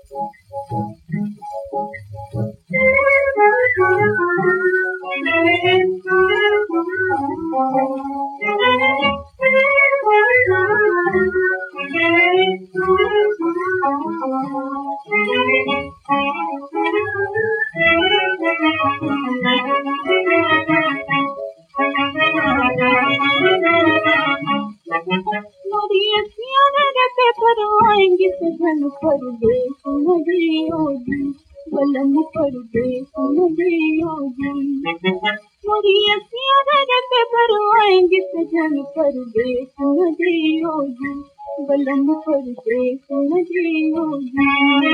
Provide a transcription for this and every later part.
आएंगे सजन परदेस मुझे योगी बलम परदेस मुझे योगी मोरी अखियां रगत पर आएंगे सजन परदेस मुझे योगी बलम परदेस मुझे योगी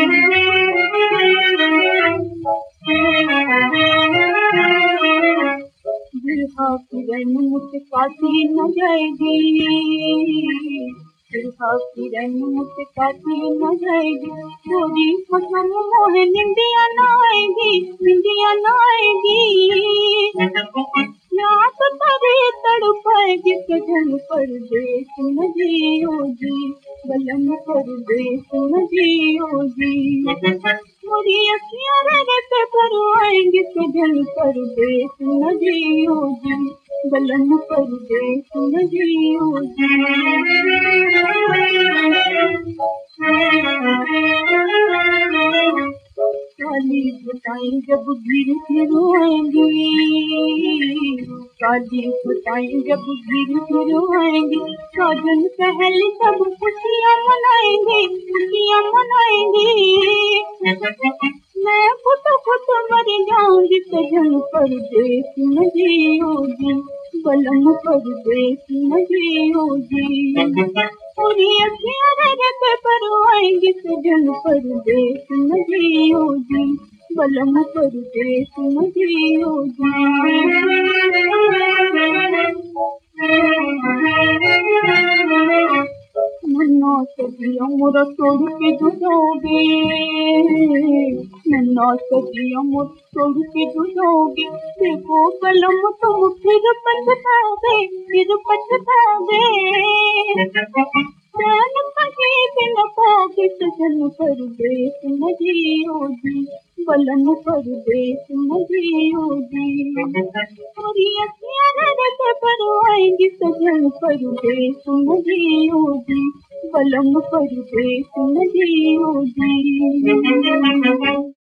बिरहा की रन मुझसे काटी न जाएगी बिरहा की रन मुझसे काटी न जाएगी थोड़ी मौसम मोहे निंदिया न आएगी याद तेरे तड़पाएगी सजन परदेस मुझे योगी बलम परदेस मुझे योगी मोरी अखियां रगत पर आएंगे सजन परदेस मुझे योगी बलम परदेस मुझे योगी काली बताएं जब गिर फिर आएंगी काली बताएं जब गिर फिर आएंगी साजन पहले सब खुशियाँ मनाएंगे मैं खुद मर जाऊंगी सजन परदेस मुझे योगी बलम परदेस मुझे योगी पूरी अखियां रगत पर आएंगे सजन परदेस मुझे योगी बलम परदेस मुझे योगी नन्ना सदियों मोरा तोड़ के जुड़ोगे नन्ना सदियों मोरा तोड़ के जुड़ोगे देखो बलम तुम फिर पछताओगे जान कहीं भी न पाओगे सजन परदेस मुझे योगी बलम परदेस मुझे योगी पूरी अखियां रगत पर आएंगी सजन परदेस मुझे योगी बलम परदेस मुझे योगी।